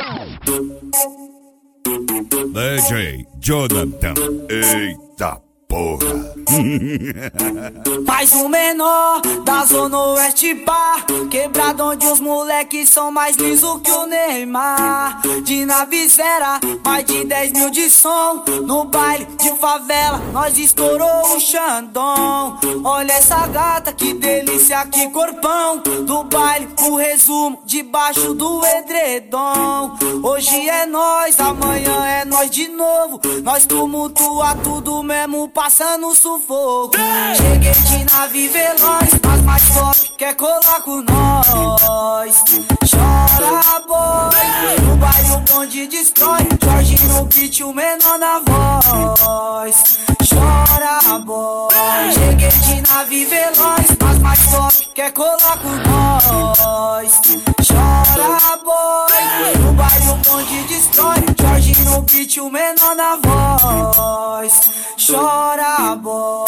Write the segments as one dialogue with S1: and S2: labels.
S1: DJ Jonathan, eita porra.
S2: Faz o menor da Zona Oeste pá, quebrado onde os moleques são mais liso que o Neymar. De nave zero, mais de 10 mil de som. No baile de favela, nós estourou o Xandão. Olha essa gata, que delícia, que corpão. Do baile, o resumo, debaixo do edredom. Hoje é nós, amanhã é nós de novo. Nós tumultua tudo mesmo, passando sufoco. Cheguei de nave veloz, mas mais top quer colar com nós. Chora boy, no baile o bonde destrói. Jorge no beat, o menor na voz. Chora boy, cheguei de nave veloz, mas mais top quer colar com nós. Chora boy, no baile o bonde destrói. Jorge no beat, o menor na voz. Chora boy.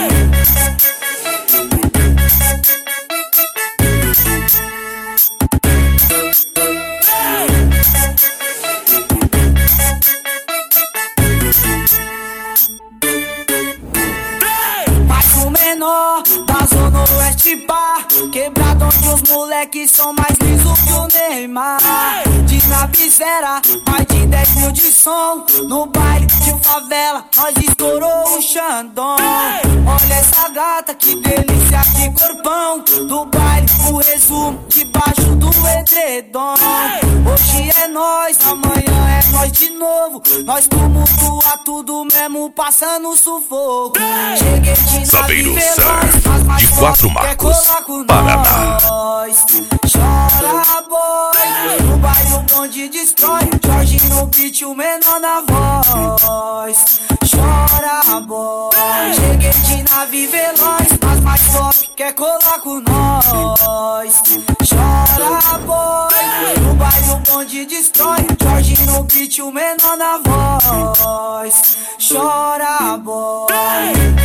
S2: Mais o menor da Zona Oeste pá, quebrado onde os moleques são mais liso que o Neymar. De nave zero, mais de 10 mil de som. No baile de favela, nós estourou o Xandão. Olha essa gata, que delícia, que corpão. Do baile, o resumo, debaixo do edredom. Hoje é nós, amanhã é nós de novo. Nós tumultua tudo mesmo, passando sufoco. Cheguei de
S1: Sabeiro
S2: nave
S1: Surf,
S2: veloz, mas
S1: de Quatro Marcos, Paraná.
S2: Chora boy, no baile o bonde destrói. Jorge no beat, o menor na voz. Chora boy, cheguei de nave veloz, mas mais top quer colar com nós. Chora boy, no baile o bonde destrói. Jorge no beat, o menor na voz. Chora boy.